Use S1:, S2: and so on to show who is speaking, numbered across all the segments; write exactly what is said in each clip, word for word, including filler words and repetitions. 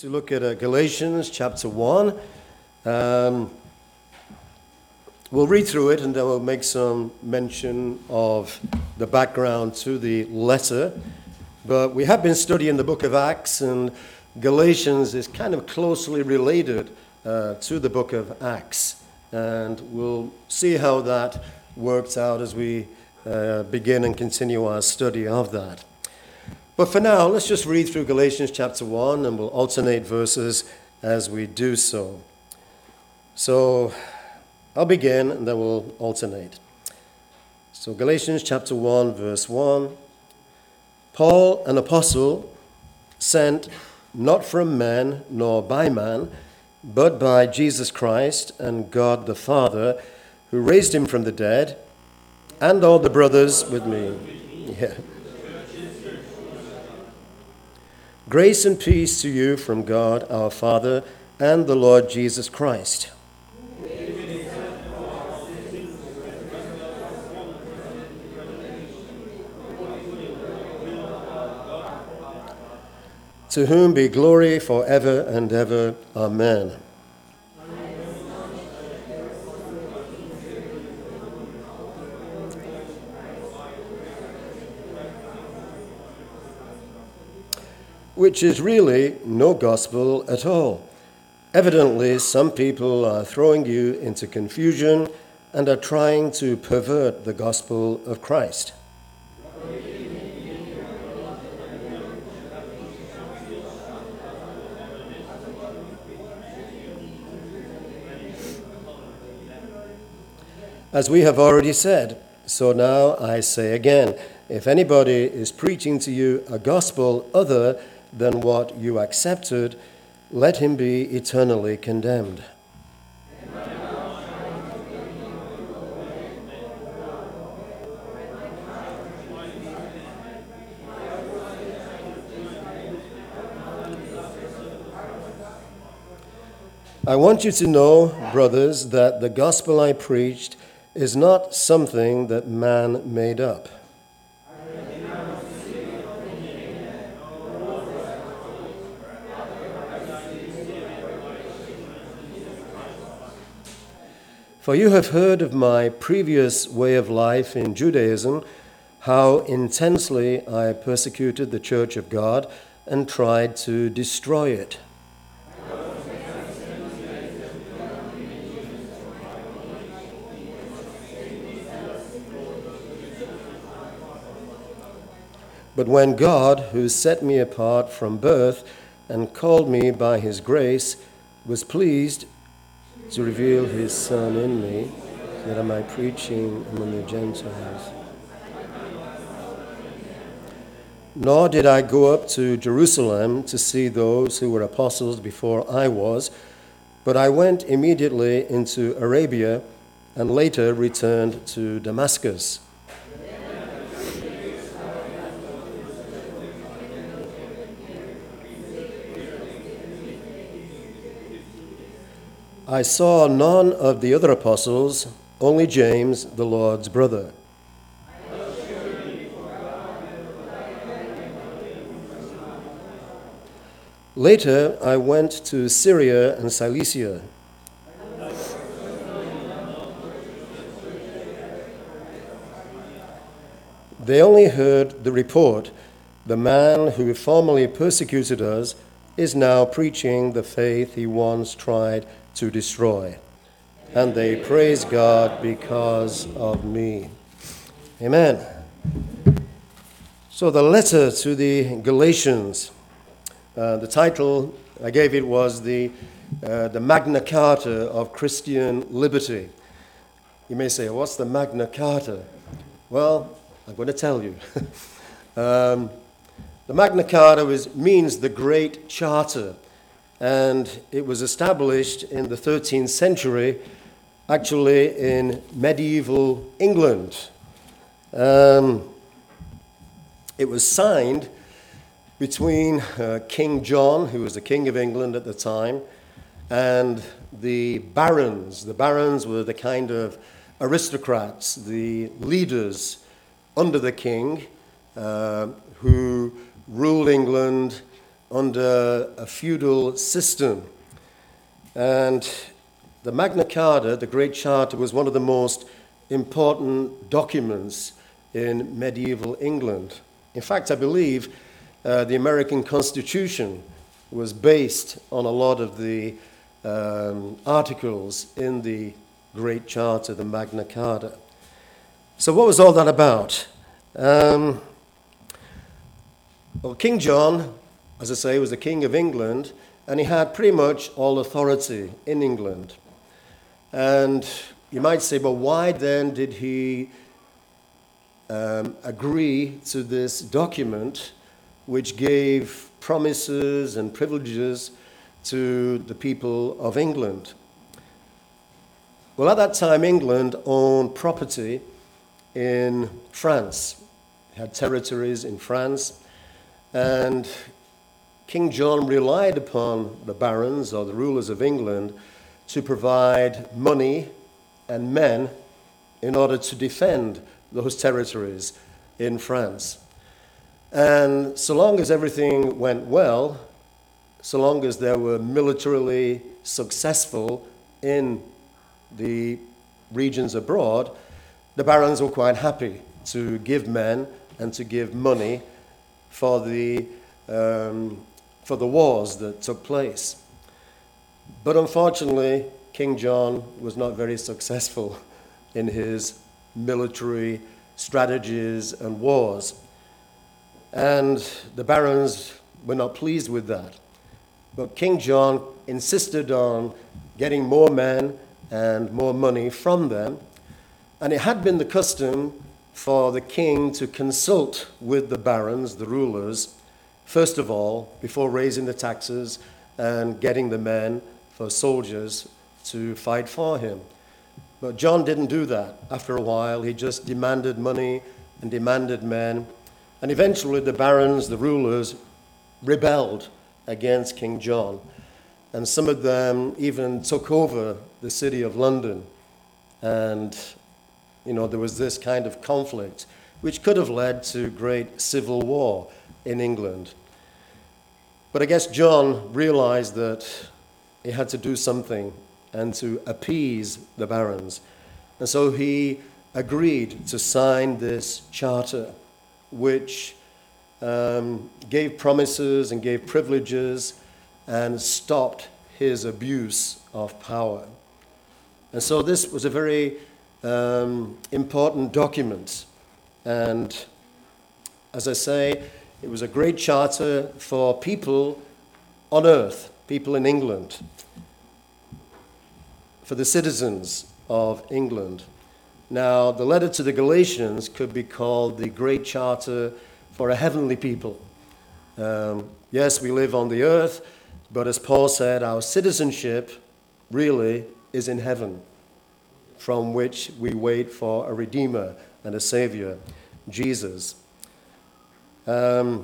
S1: To look at uh, Galatians chapter one. Um, we'll read through it and then we'll make some mention of the background to the letter. But we have been studying the book of Acts, and Galatians is kind of closely related uh, to the book of Acts. And we'll see how that works out as we uh, begin and continue our study of that. But for now, let's just read through Galatians chapter one, and we'll alternate verses as we do so. So I'll begin, and then we'll alternate. So Galatians chapter one, verse one. Paul, an apostle, sent not from men nor by man, but by Jesus Christ and God the Father, who raised him from the dead, and all the brothers with me. Yeah. Grace and peace to you from God our Father and the Lord Jesus Christ. To whom be glory forever and ever. Amen. Which is really no gospel at all. Evidently, some people are throwing you into confusion and are trying to pervert the gospel of Christ. As we have already said, so now I say again, if anybody is preaching to you a gospel other than what you accepted, let him be eternally condemned. I want you to know, brothers, that the gospel I preached is not something that man made up. For you have heard of my previous way of life in Judaism, how intensely I persecuted the church of God and tried to destroy it. But when God, who set me apart from birth and called me by his grace, was pleased to reveal his Son in me, that I might preaching among the Gentiles. Nor did I go up to Jerusalem to see those who were apostles before I was, but I went immediately into Arabia and later returned to Damascus. I saw none of the other apostles, only James, the Lord's brother. Later, I went to Syria and Cilicia. They only heard the report. The man who formerly persecuted us is now preaching the faith he once tried to destroy. And they praise God because of me. Amen. So the letter to the Galatians, uh, the title I gave it was the, uh, the Magna Carta of Christian Liberty. You may say, what's the Magna Carta? Well, I'm going to tell you. um, the Magna Carta was, means the Great Charter. And it was established in the thirteenth century, actually in medieval England. Um, it was signed between uh, King John, who was the King of England at the time, and the barons. The barons were the kind of aristocrats, the leaders under the king, uh, who ruled England under a feudal system. And the Magna Carta, the Great Charter, was one of the most important documents in medieval England. In fact, I believe uh, the American Constitution was based on a lot of the um, articles in the Great Charter, the Magna Carta. So what was all that about? Um, well, King John, as I say, was the King of England, and he had pretty much all authority in England. And you might say, well, why then did he um, agree to this document which gave promises and privileges to the people of England? Well, at that time, England owned property in France. It had territories in France, and King John relied upon the barons or the rulers of England to provide money and men in order to defend those territories in France. And so long as everything went well, so long as they were militarily successful in the regions abroad, the barons were quite happy to give men and to give money for the, um, for the wars that took place. But unfortunately, King John was not very successful in his military strategies and wars. And the barons were not pleased with that. But King John insisted on getting more men and more money from them. And it had been the custom for the king to consult with the barons, the rulers, first of all, before raising the taxes and getting the men for soldiers to fight for him. But John didn't do that. After a while, he just demanded money and demanded men. And eventually the barons, the rulers, rebelled against King John. And some of them even took over the city of London. And, you know, there was this kind of conflict, which could have led to great civil war in England. But I guess John realized that he had to do something and to appease the barons. And so he agreed to sign this charter, which um, gave promises and gave privileges and stopped his abuse of power. And so this was a very um, important document. And as I say, it was a great charter for people on earth, people in England, for the citizens of England. Now, the letter to the Galatians could be called the Great Charter for a heavenly people. Um, yes, we live on the earth, but as Paul said, our citizenship really is in heaven, from which we wait for a Redeemer and a Savior, Jesus. Um,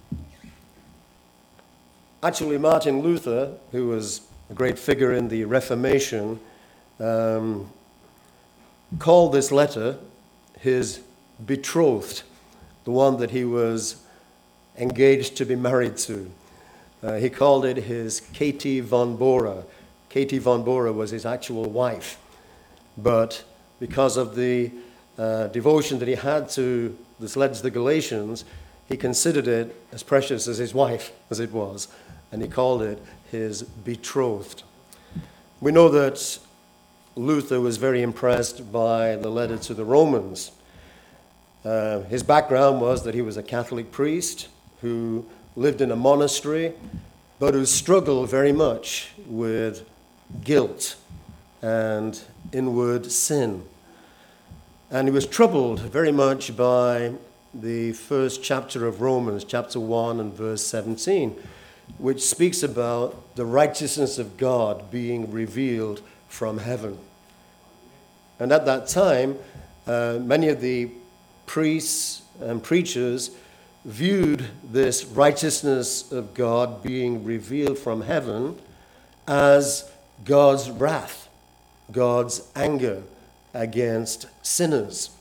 S1: actually, Martin Luther, who was a great figure in the Reformation, um, called this letter his betrothed, the one that he was engaged to be married to. Uh, he called it his Katie von Bora. Katie von Bora was his actual wife. But because of the uh, devotion that he had to this letter to the Galatians, he considered it as precious as his wife, as it was, and he called it his betrothed. We know that Luther was very impressed by the letter to the Romans. Uh, his background was that he was a Catholic priest who lived in a monastery, but who struggled very much with guilt and inward sin. And he was troubled very much by the first chapter of Romans, chapter one and verse seventeen, which speaks about the righteousness of God being revealed from heaven. And at that time, uh, many of the priests and preachers viewed this righteousness of God being revealed from heaven as God's wrath, God's anger against sinners.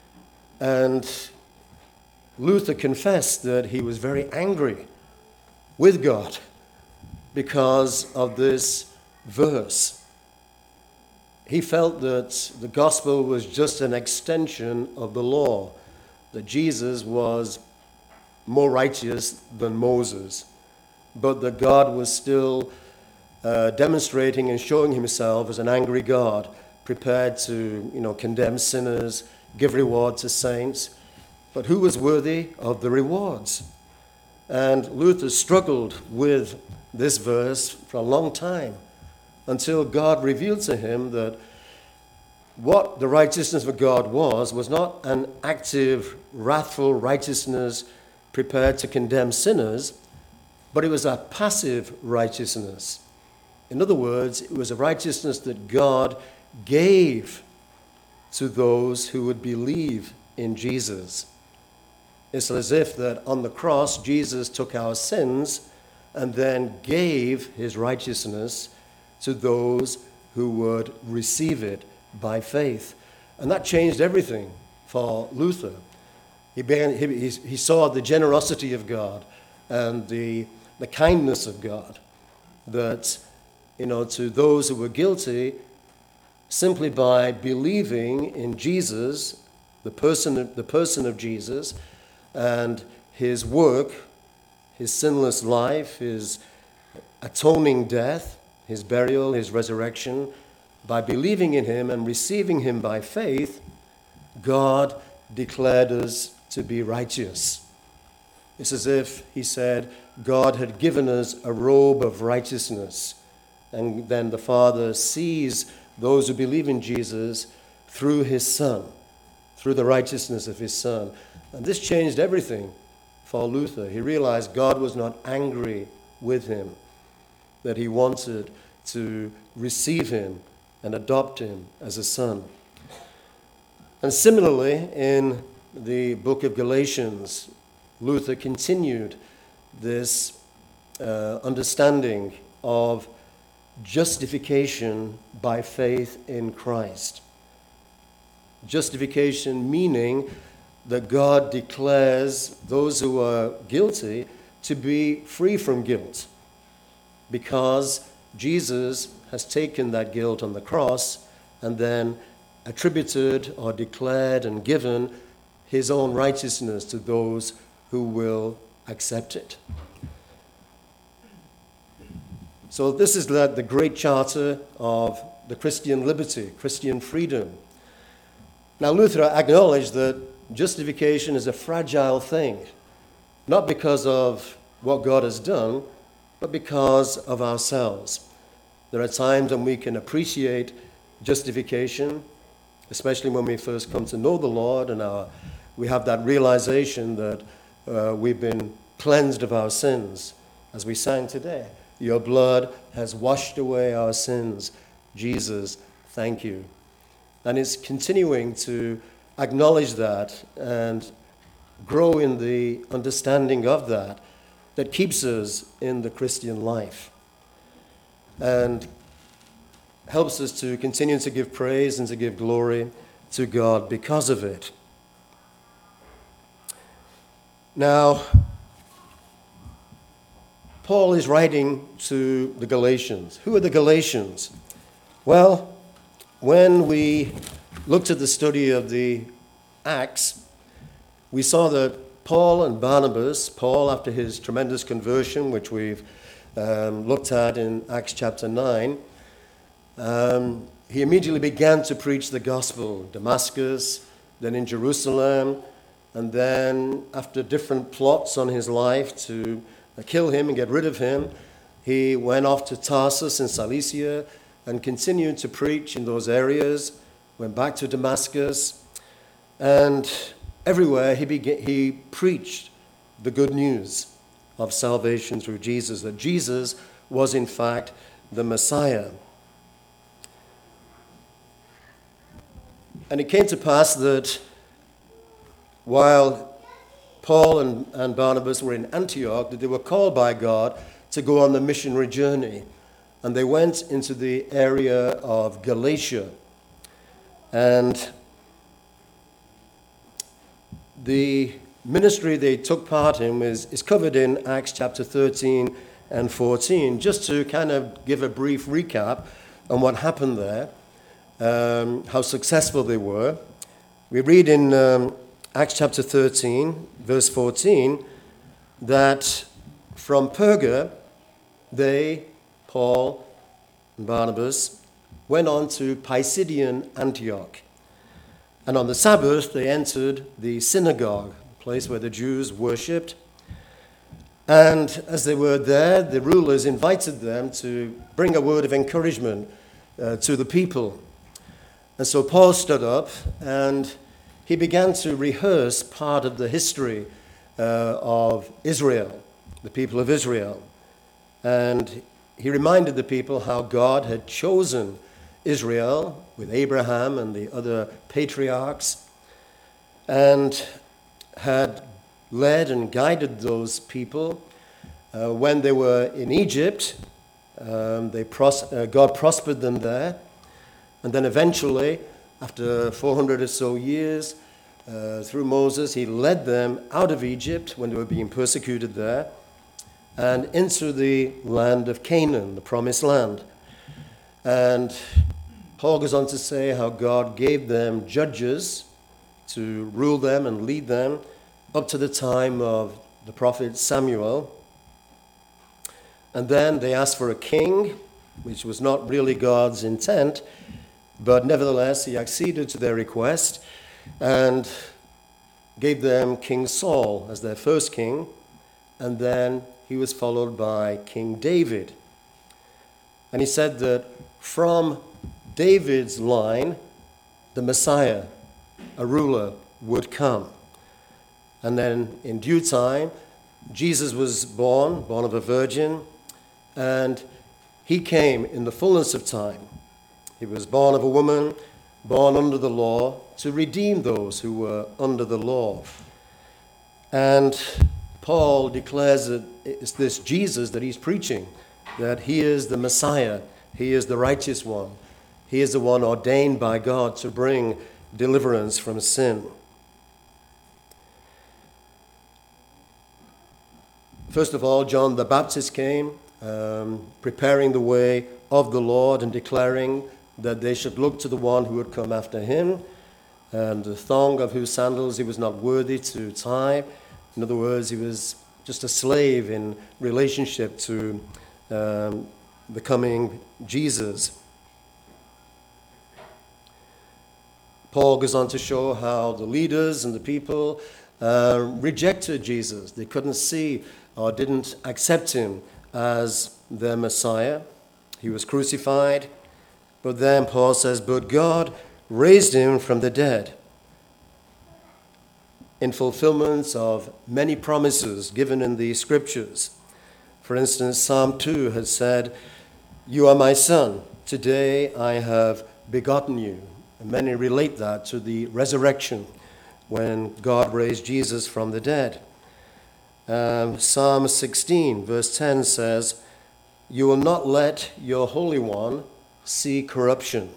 S1: And Luther confessed that he was very angry with God because of this verse. He felt that the gospel was just an extension of the law, that Jesus was more righteous than Moses, but that God was still uh, demonstrating and showing himself as an angry God, prepared to, you know, condemn sinners, give reward to saints, but who was worthy of the rewards? And Luther struggled with this verse for a long time until God revealed to him that what the righteousness of God was, was not an active, wrathful righteousness prepared to condemn sinners, but it was a passive righteousness. In other words, it was a righteousness that God gave to those who would believe in Jesus. It's as if that on the cross, Jesus took our sins and then gave his righteousness to those who would receive it by faith. And that changed everything for Luther. He, began, he, he saw the generosity of God and the, the kindness of God, that, you know, to those who were guilty, simply by believing in Jesus, the person, the person of Jesus, and his work, his sinless life, his atoning death, his burial, his resurrection, by believing in him and receiving him by faith, God declared us to be righteous. It's as if he said God had given us a robe of righteousness, and then the Father sees those who believe in Jesus through his Son, through the righteousness of his Son. And this changed everything for Luther. He realized God was not angry with him, that he wanted to receive him and adopt him as a son. And similarly, in the book of Galatians, Luther continued this uh, understanding of justification by faith in Christ. Justification meaning that God declares those who are guilty to be free from guilt, because Jesus has taken that guilt on the cross and then attributed or declared and given his own righteousness to those who will accept it. So this is the, the great charter of the Christian liberty, Christian freedom. Now Luther acknowledged that justification is a fragile thing, not because of what God has done, but because of ourselves. There are times when we can appreciate justification, especially when we first come to know the Lord and our, we have that realization that uh, we've been cleansed of our sins. As we sang today, your blood has washed away our sins. Jesus, thank you. And it's continuing to acknowledge that and grow in the understanding of that that keeps us in the Christian life and helps us to continue to give praise and to give glory to God because of it. Now, Paul is writing to the Galatians. Who are the Galatians? Well, when we looked at the study of the Acts, we saw that Paul and Barnabas, Paul after his tremendous conversion, which we've um, looked at in Acts chapter nine, um, he immediately began to preach the gospel in Damascus, then in Jerusalem, and then after different plots on his life to kill him and get rid of him, he went off to Tarsus in Cilicia and continued to preach in those areas, went back to Damascus, and everywhere he, began, he preached the good news of salvation through Jesus, that Jesus was in fact the Messiah. And it came to pass that while Paul and, and Barnabas were in Antioch, that they were called by God to go on the missionary journey. And they went into the area of Galatia. And the ministry they took part in is, is covered in Acts chapter thirteen and fourteen. Just to kind of give a brief recap on what happened there, um, how successful they were. We read in um, Acts chapter thirteen, verse fourteen, that from Perga, they, Paul and Barnabas, went on to Pisidian Antioch. And on the Sabbath, they entered the synagogue, a place where the Jews worshipped. And as they were there, the rulers invited them to bring a word of encouragement uh, to the people. And so Paul stood up and he began to rehearse part of the history uh, of Israel, the people of Israel. And he reminded the people how God had chosen Israel with Abraham and the other patriarchs, and had led and guided those people uh, when they were in Egypt. Um, they pros- uh, God prospered them there, and then eventually, after four hundred or so years, uh, through Moses, he led them out of Egypt when they were being persecuted there, and into the land of Canaan, the promised land. And Paul goes on to say how God gave them judges to rule them and lead them up to the time of the prophet Samuel. And then they asked for a king, which was not really God's intent, but nevertheless he acceded to their request and gave them King Saul as their first king, and then he was followed by King David. And he said that from David's line, the Messiah, a ruler, would come. And then in due time, Jesus was born, born of a virgin, and he came in the fullness of time. He was born of a woman, born under the law, to redeem those who were under the law. And Paul declares that it's this Jesus that he's preaching, that he is the Messiah, he is the righteous one. He is the one ordained by God to bring deliverance from sin. First of all, John the Baptist came, um, preparing the way of the Lord and declaring that they should look to the one who would come after him, and the thong of whose sandals he was not worthy to tie. In other words, he was just a slave in relationship to um, the coming Jesus. Paul goes on to show how the leaders and the people uh, rejected Jesus. They couldn't see or didn't accept him as their Messiah. He was crucified. But then Paul says, but God raised him from the dead in fulfillment of many promises given in the scriptures. For instance, Psalm two has said, you are my son, today I have begotten you. And many relate that to the resurrection when God raised Jesus from the dead. Um, Psalm sixteen, verse ten says, you will not let your Holy One see corruption.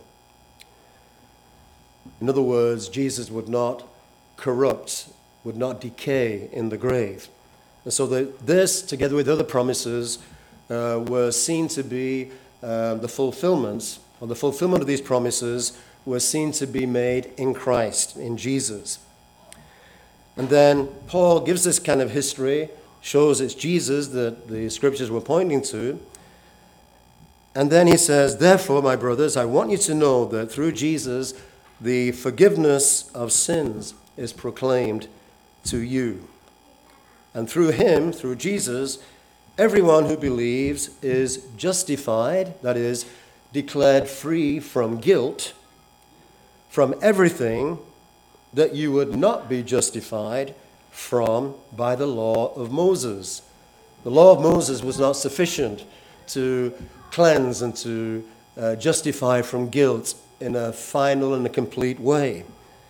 S1: In other words, Jesus would not corrupt, would not decay in the grave. And so the, this, together with other promises, uh, were seen to be uh, the fulfillments, or the fulfillment of these promises were seen to be made in Christ, in Jesus. And then Paul gives this kind of history, shows it's Jesus that the scriptures were pointing to. And then he says, therefore, my brothers, I want you to know that through Jesus, the forgiveness of sins is proclaimed to you. And through him, through Jesus, everyone who believes is justified, that is, declared free from guilt, from everything that you would not be justified from by the law of Moses. The law of Moses was not sufficient to cleanse and to uh, justify from guilt in a final and a complete way.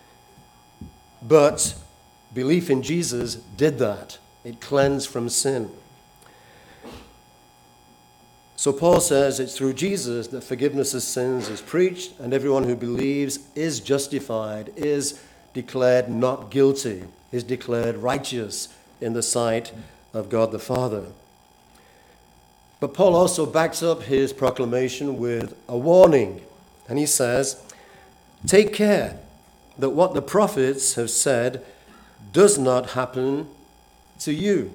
S1: But belief in Jesus did that. It cleansed from sin. So Paul says it's through Jesus that forgiveness of sins is preached, and everyone who believes is justified, is declared not guilty, is declared righteous in the sight of God the Father. But Paul also backs up his proclamation with a warning, and he says, "Take care that what the prophets have said does not happen to you.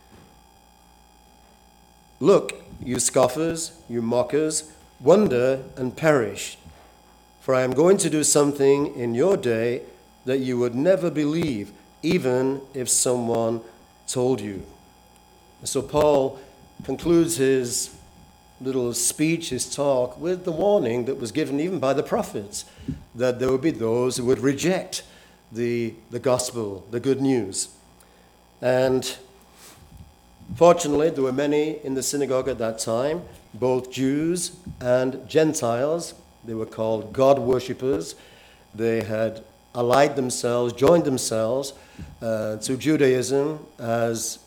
S1: Look, you scoffers, you mockers, wonder and perish, for I am going to do something in your day that you would never believe, even if someone told you." So Paul concludes his little speech, his talk, with the warning that was given even by the prophets, that there would be those who would reject the, the gospel, the good news. And fortunately, there were many in the synagogue at that time, both Jews and Gentiles. They were called God worshippers. They had allied themselves, joined themselves uh, to Judaism as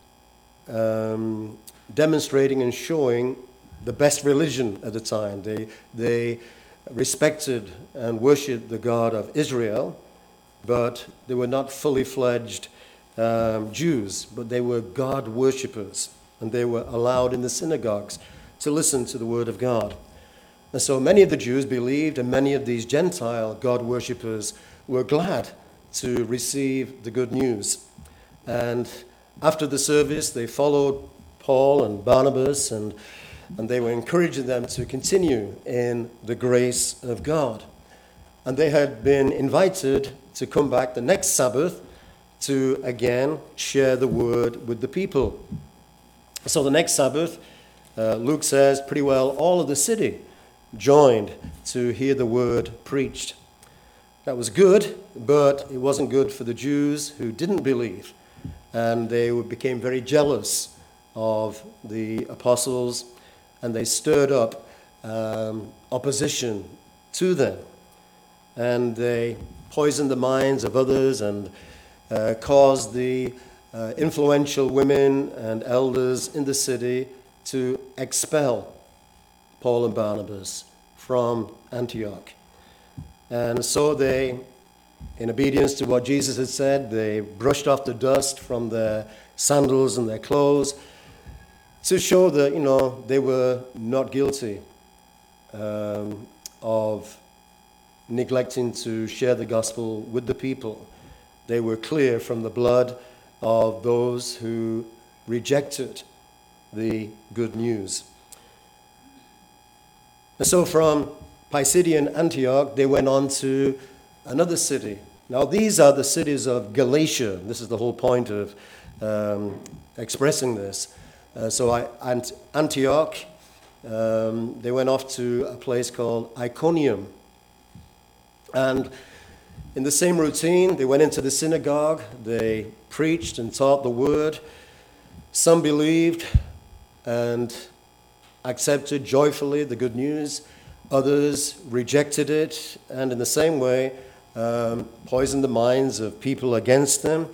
S1: um, demonstrating and showing the best religion at the time. They, they respected and worshipped the God of Israel, but they were not fully fledged um, Jews, but they were God worshippers, and they were allowed in the synagogues to listen to the word of God. And so many of the Jews believed, and many of these Gentile God worshippers were glad to receive the good news. And after the service, they followed Paul and Barnabas, and, and they were encouraging them to continue in the grace of God. And they had been invited to come back the next Sabbath to again share the word with the people. So the next Sabbath, uh, Luke says, pretty well all of the city joined to hear the word preached. That was good, but it wasn't good for the Jews who didn't believe. And they became very jealous of the apostles, and they stirred up um, opposition to them. And they poisoned the minds of others and uh, caused the uh, influential women and elders in the city to expel Paul and Barnabas from Antioch. And so they, in obedience to what Jesus had said, they brushed off the dust from their sandals and their clothes to show that, you know, they were not guilty um, of neglecting to share the gospel with the people. They were clear from the blood of those who rejected the good news. And so from Pisidian Antioch, they went on to another city. Now, these are the cities of Galatia. This is the whole point of um, expressing this. Uh, so I, Ant- Antioch, um, they went off to a place called Iconium. And in the same routine, they went into the synagogue, they preached and taught the word. Some believed and accepted joyfully the good news. Others rejected it, and in the same way, um, poisoned the minds of people against them.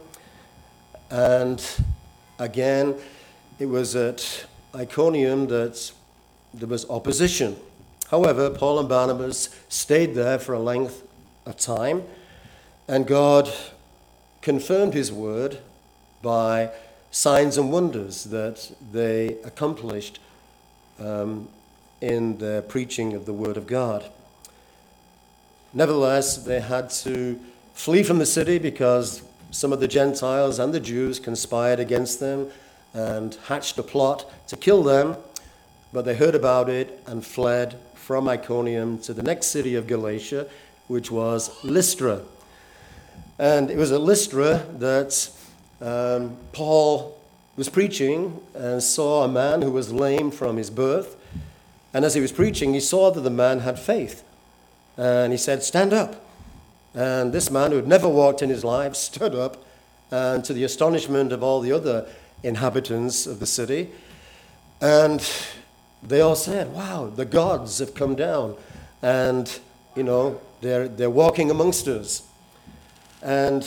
S1: And again, it was at Iconium that there was opposition. However, Paul and Barnabas stayed there for a length of time, and God confirmed his word by signs and wonders that they accomplished um, in their preaching of the word of God. Nevertheless, they had to flee from the city because some of the Gentiles and the Jews conspired against them and hatched a plot to kill them, but they heard about it and fled from Iconium to the next city of Galatia, which was Lystra. And it was at Lystra that um, Paul was preaching and saw a man who was lame from his birth. And as he was preaching, he saw that the man had faith. And he said, "Stand up." And this man, who had never walked in his life, stood up, and to the astonishment of all the other inhabitants of the city, and they all said, "Wow, the gods have come down, and, you know, they're, they're walking amongst us." And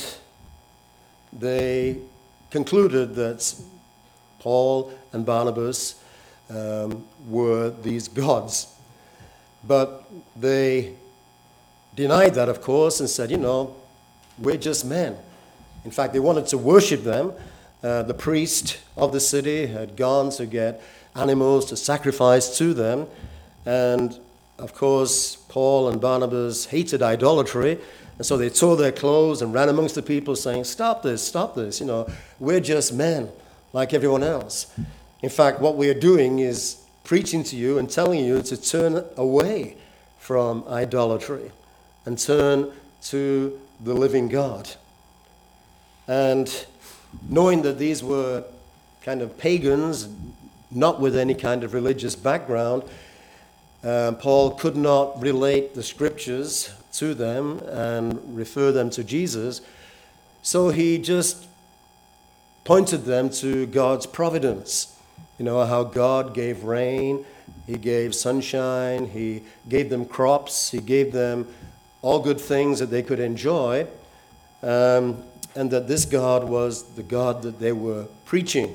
S1: they concluded that Paul and Barnabas um, were these gods. But they denied that, of course, and said, you know, we're just men. In fact, they wanted to worship them. Uh, the priest of the city had gone to get animals to sacrifice to them. And, of course, Paul and Barnabas hated idolatry. And so they tore their clothes and ran amongst the people saying, stop this, stop this. You know, we're just men like everyone else. In fact, what we are doing is preaching to you and telling you to turn away from idolatry and turn to the living God. And knowing that these were kind of pagans, not with any kind of religious background, um, Paul could not relate the scriptures to them and refer them to Jesus. So he just pointed them to God's providence. You know, how God gave rain, he gave sunshine, he gave them crops, he gave them all good things that they could enjoy, um, and that this God was the God that they were preaching.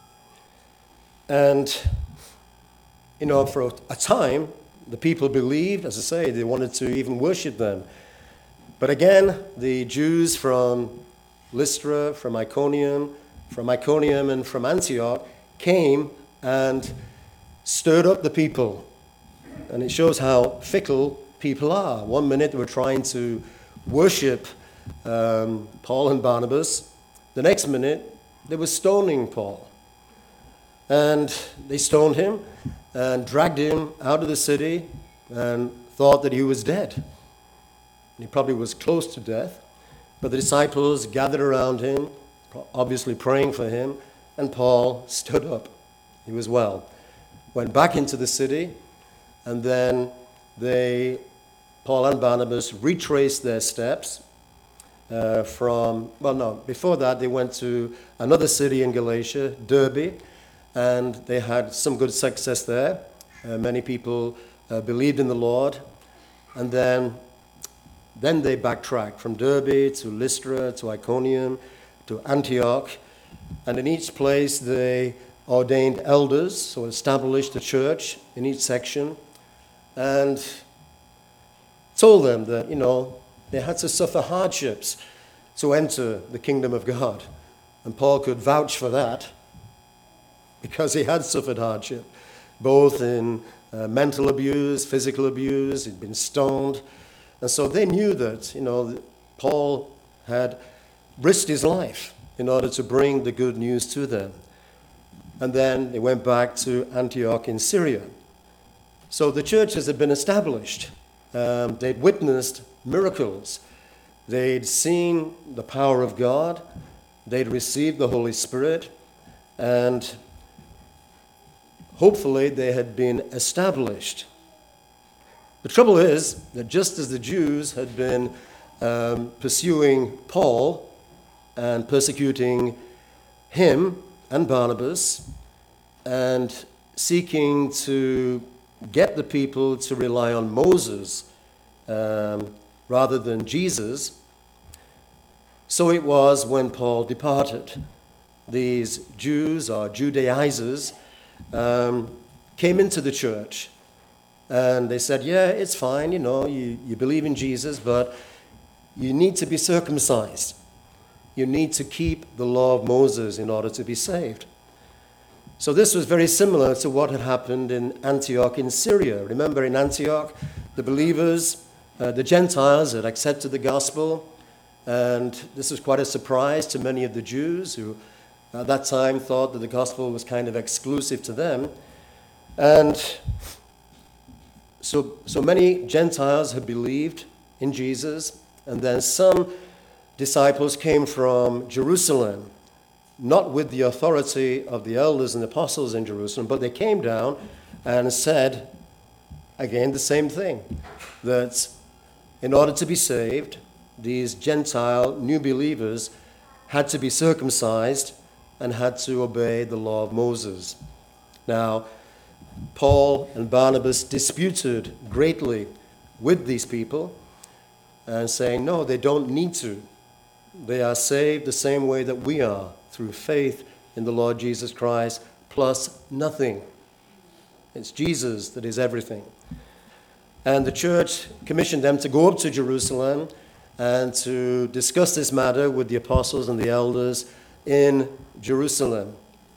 S1: And, you know, for a time, the people believed, as I say, they wanted to even worship them. But again, the Jews from Lystra, from Iconium, from Iconium and from Antioch came and stirred up the people. And it shows how fickle people are. One minute they were trying to worship um, Paul and Barnabas. The next minute they were stoning Paul. And they stoned him and dragged him out of the city and thought that he was dead. He probably was close to death. But the disciples gathered around him, obviously praying for him, and Paul stood up. He was well. Went back into the city, and then they, Paul and Barnabas, retraced their steps uh, from, well, no, before that they went to another city in Galatia, Derbe, and they had some good success there. Uh, many people uh, believed in the Lord, and then, then they backtracked from Derbe to Lystra, to Iconium, to Antioch, and in each place they ordained elders, so established a church in each section, and told them that, you know, they had to suffer hardships to enter the kingdom of God. And Paul could vouch for that because he had suffered hardship, both in uh, mental abuse, physical abuse, he'd been stoned. And so they knew that, you know, Paul had risked his life in order to bring the good news to them. And then they went back to Antioch in Syria. So the churches had been established. Um, they'd witnessed miracles. They'd seen the power of God. They'd received the Holy Spirit. And hopefully they had been established. The trouble is that just as the Jews had been um, pursuing Paul and persecuting him and Barnabas and seeking to get the people to rely on Moses um, rather than Jesus, so it was when Paul departed. These Jews or Judaizers um, came into the church and they said, yeah, it's fine, you know, you, you believe in Jesus, but you need to be circumcised. You need to keep the law of Moses in order to be saved. So this was very similar to what had happened in Antioch in Syria. Remember, in Antioch, the believers, uh, the Gentiles had accepted the gospel, and this was quite a surprise to many of the Jews who at that time thought that the gospel was kind of exclusive to them. And so, so many Gentiles had believed in Jesus, and then some disciples came from Jerusalem, not with the authority of the elders and apostles in Jerusalem, but they came down and said, again, the same thing, that in order to be saved, these Gentile new believers had to be circumcised and had to obey the law of Moses. Now, Paul and Barnabas disputed greatly with these people and saying, no, they don't need to. They are saved the same way that we are, through faith in the Lord Jesus Christ, plus nothing. It's Jesus that is everything. And the church commissioned them to go up to Jerusalem and to discuss this matter with the apostles and the elders in Jerusalem.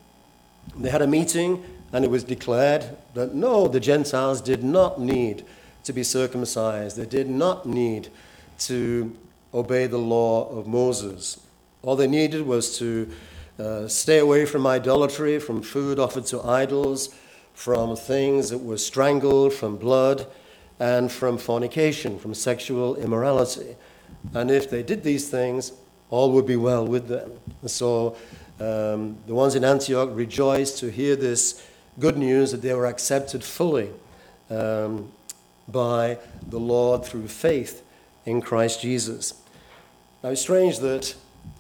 S1: They had a meeting, and it was declared that no, the Gentiles did not need to be circumcised. They did not need to obey the law of Moses. All they needed was to uh, stay away from idolatry, from food offered to idols, from things that were strangled, from blood, and from fornication, from sexual immorality. And if they did these things, all would be well with them. And so um, the ones in Antioch rejoiced to hear this good news that they were accepted fully um, by the Lord through faith in Christ Jesus. Now, it's strange that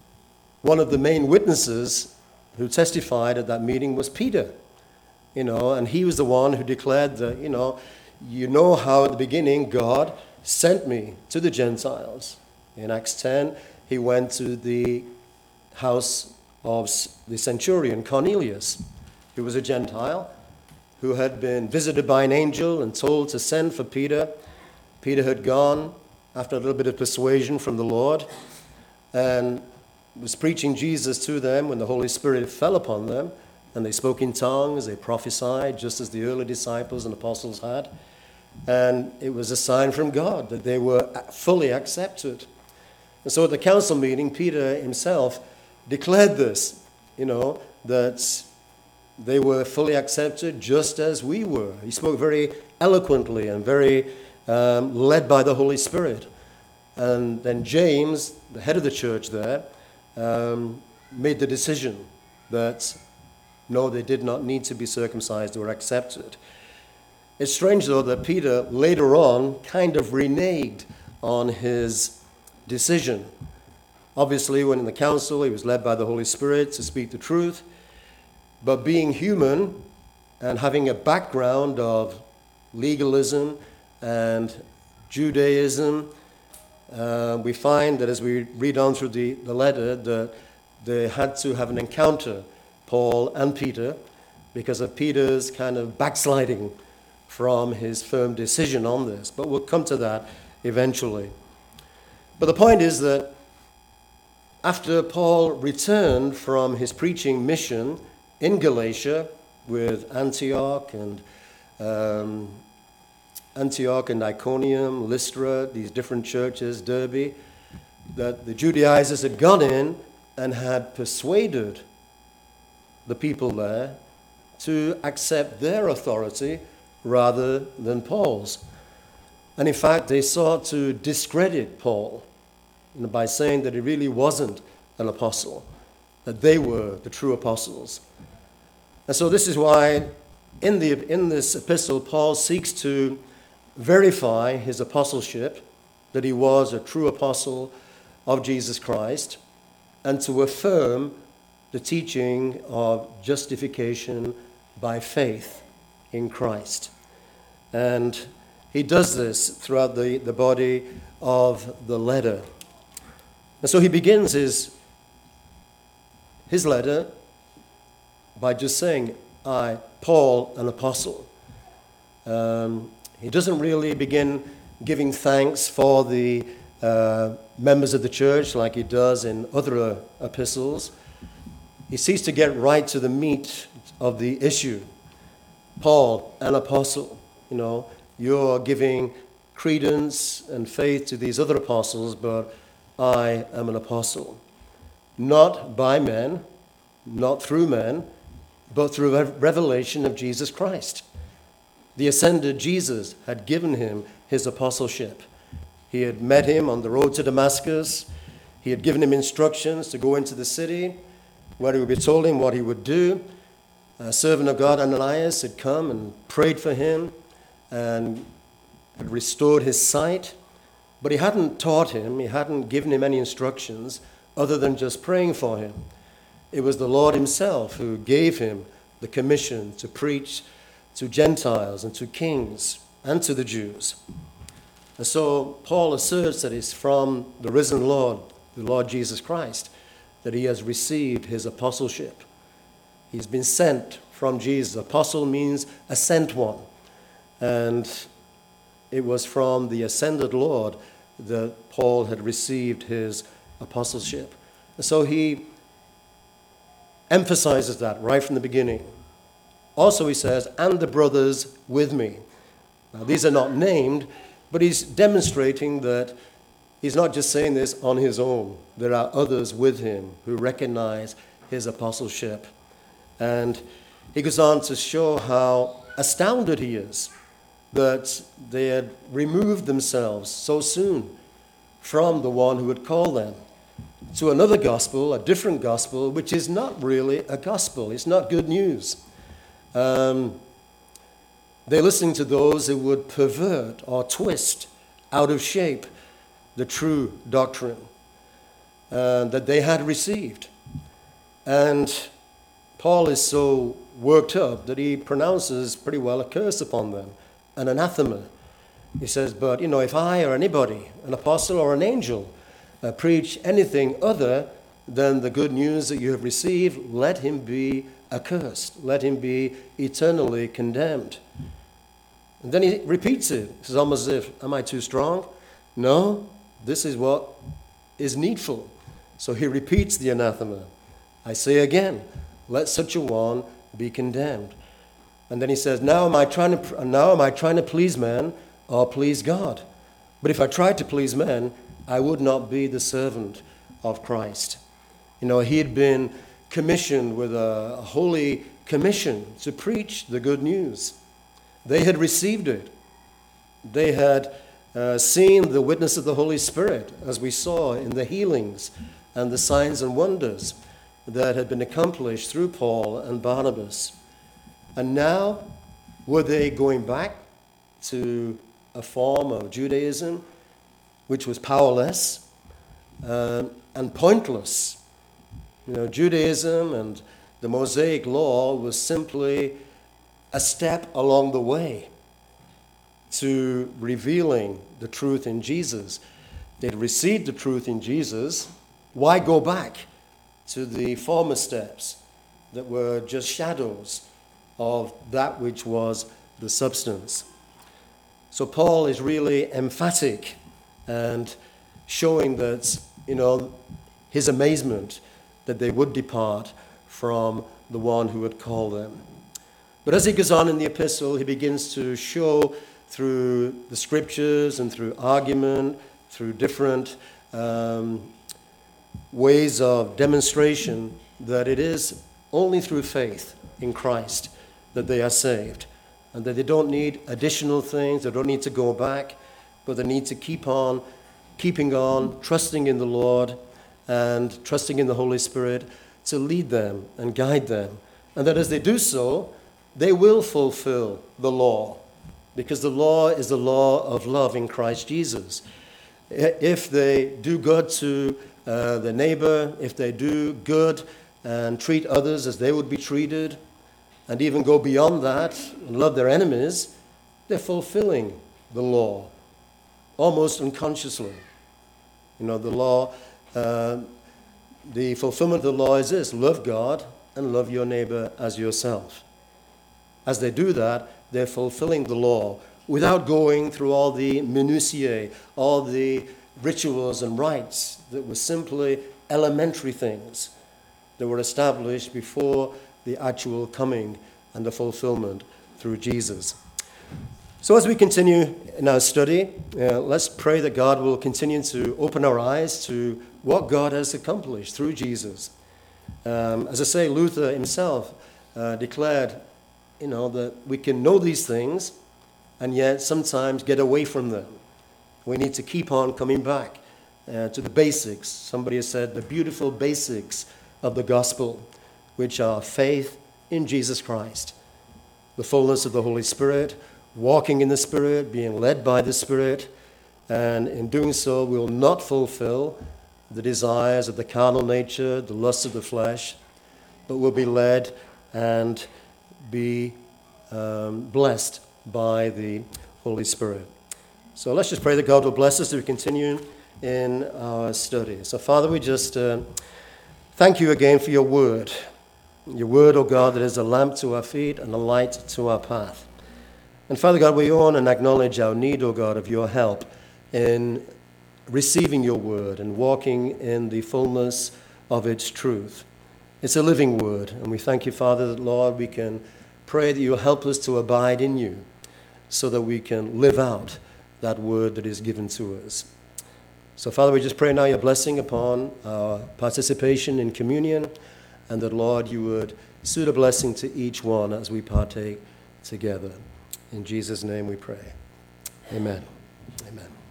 S1: one of the main witnesses who testified at that meeting was Peter, you know, and he was the one who declared that, you know, you know how at the beginning God sent me to the Gentiles. In Acts ten, he went to the house of the centurion Cornelius, who was a Gentile, who had been visited by an angel and told to send for Peter. Peter had gone after a little bit of persuasion from the Lord and was preaching Jesus to them when the Holy Spirit fell upon them, and they spoke in tongues, they prophesied, just as the early disciples and apostles had. And it was a sign from God that they were fully accepted. And so at the council meeting, Peter himself declared this, you know, that they were fully accepted just as we were. He spoke very eloquently and very um, led by the Holy Spirit. And then James, the head of the church there, um, made the decision that no, they did not need to be circumcised or accepted. It's strange, though, that Peter later on kind of reneged on his decision. Obviously, when in the council, he was led by the Holy Spirit to speak the truth. But being human and having a background of legalism and Judaism, uh, we find that as we read on through the, the letter, that they had to have an encounter, Paul and Peter, because of Peter's kind of backsliding from his firm decision on this. But we'll come to that eventually. But the point is that after Paul returned from his preaching mission in Galatia with Antioch and um, Antioch and Iconium, Lystra, these different churches, Derbe, that the Judaizers had gone in and had persuaded the people there to accept their authority rather than Paul's. And in fact, they sought to discredit Paul, you know, by saying that he really wasn't an apostle, that they were the true apostles. And so this is why in, the, in this epistle, Paul seeks to verify his apostleship, that he was a true apostle of Jesus Christ, and to affirm the teaching of justification by faith in Christ. And he does this throughout the, the body of the letter. And so he begins his, his letter by just saying, I, Paul, an apostle. Um, he doesn't really begin giving thanks for the uh, members of the church like he does in other uh, epistles. He seeks to get right to the meat of the issue. Paul, an apostle, you know, you're giving credence and faith to these other apostles, but I am an apostle. Not by men, not through men, but through a revelation of Jesus Christ. The ascended Jesus had given him his apostleship. He had met him on the road to Damascus. He had given him instructions to go into the city, where he would be told him what he would do. A servant of God, Ananias, had come and prayed for him and had restored his sight. But he hadn't taught him, he hadn't given him any instructions other than just praying for him. It was the Lord himself who gave him the commission to preach to Gentiles and to kings and to the Jews. And so Paul asserts that it's from the risen Lord, the Lord Jesus Christ, that he has received his apostleship. He's been sent from Jesus. Apostle means a sent one. And it was from the ascended Lord that Paul had received his apostleship. And so he emphasizes that right from the beginning. Also he says, and the brothers with me. Now these are not named, but he's demonstrating that he's not just saying this on his own. There are others with him who recognize his apostleship. And he goes on to show how astounded he is that they had removed themselves so soon from the one who had called them to another gospel, a different gospel, which is not really a gospel. It's not good news. Um, they're listening to those who would pervert or twist out of shape the true doctrine uh, that they had received. And Paul is so worked up that he pronounces pretty well a curse upon them, an anathema. He says, but, you know, if I or anybody, an apostle or an angel, uh, preach anything other than the good news that you have received, let him be accursed. Let him be eternally condemned. And then he repeats it. It's almost as if, am I too strong? No, this is what is needful. So he repeats the anathema. I say again, let such a one be condemned. And then he says, now am I trying to, now am I trying to please men or please God? But if I tried to please men, I would not be the servant of Christ. You know, he had been commissioned with a holy commission to preach the good news. They had received it. They had uh, seen the witness of the Holy Spirit, as we saw in the healings and the signs and wonders that had been accomplished through Paul and Barnabas. And now, were they going back to a form of Judaism which was powerless uh, and pointless? You know, Judaism and the Mosaic law was simply a step along the way to revealing the truth in Jesus. They'd received the truth in Jesus. Why go back to the former steps that were just shadows of that which was the substance? So Paul is really emphatic and showing that, you know, his amazement that they would depart from the one who had called them. But as he goes on in the epistle, he begins to show through the scriptures and through argument, through different um, ways of demonstration, that it is only through faith in Christ that they are saved, and that they don't need additional things, they don't need to go back, but they need to keep on, keeping on, trusting in the Lord and trusting in the Holy Spirit to lead them and guide them. And that as they do so, they will fulfill the law, because the law is the law of love in Christ Jesus. If they do good to uh, their neighbor, if they do good and treat others as they would be treated, and even go beyond that and love their enemies, they're fulfilling the law, almost unconsciously. You know, the law, uh, the fulfillment of the law is this: love God and love your neighbor as yourself. As they do that, they're fulfilling the law without going through all the minutiae, all the rituals and rites that were simply elementary things that were established before the actual coming and the fulfillment through Jesus. So as we continue in our study, uh, let's pray that God will continue to open our eyes to what God has accomplished through Jesus. Um, as I say, Luther himself uh, declared, you know, that we can know these things and yet sometimes get away from them. We need to keep on coming back uh, to the basics. Somebody has said the beautiful basics of the gospel, which are faith in Jesus Christ, the fullness of the Holy Spirit, walking in the Spirit, being led by the Spirit, and in doing so we will not fulfill the desires of the carnal nature, the lusts of the flesh, but will be led and be um, blessed by the Holy Spirit. So let's just pray that God will bless us as we continue in our study. So Father, we just uh, thank you again for your word. Your word, O God, that is a lamp to our feet and a light to our path. And Father God, we own and acknowledge our need, O God, of your help in receiving your word and walking in the fullness of its truth. It's a living word, and we thank you, Father, that, Lord, we can pray that you'll help us to abide in you so that we can live out that word that is given to us. So, Father, we just pray now your blessing upon our participation in communion, and that, Lord, you would suit a blessing to each one as we partake together. In Jesus' name we pray. Amen. Amen.